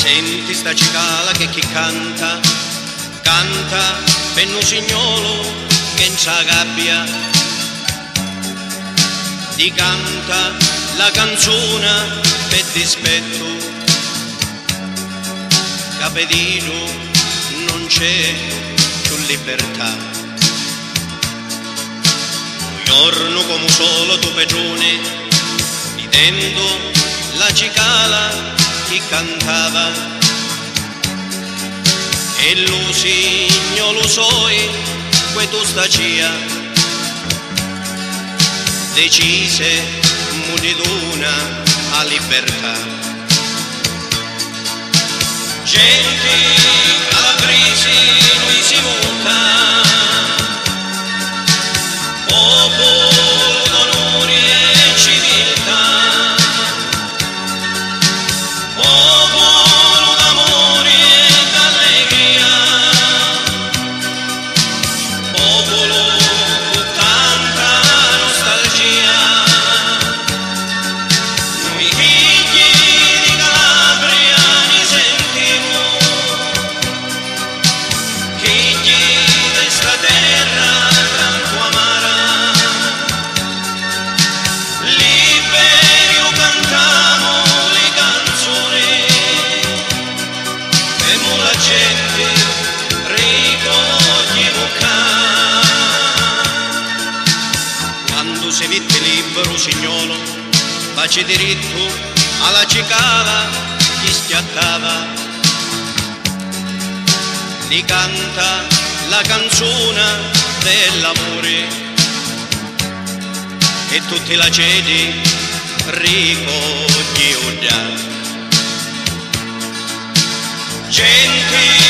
Senti sta cicala che chi canta, canta per un signolo che in sa gabbia ti canta la canzone per dispetto, capedino non c'è più libertà. Un giorno come solo tu pegione, vedendo la cicala chi cantava, e lo signo lo soi, que tu stacia, decise multitudine a libertà. Gente calabresi lui si muta, popolo d'onore e civiltà, popolo d'amore e d'allegria, popolo con tanta nostalgia. Noi figli di Calabria ni sentiamo, figli di sta terra tanto amara, liberi o cantiamo le canzoni, e mo la gente ricogliamo ca. Quando si vede libero signolo, face diritto alla cicala chi schiattava, li canta la canzone dell'amore, e tutti la cedi ricogliamo già. Gente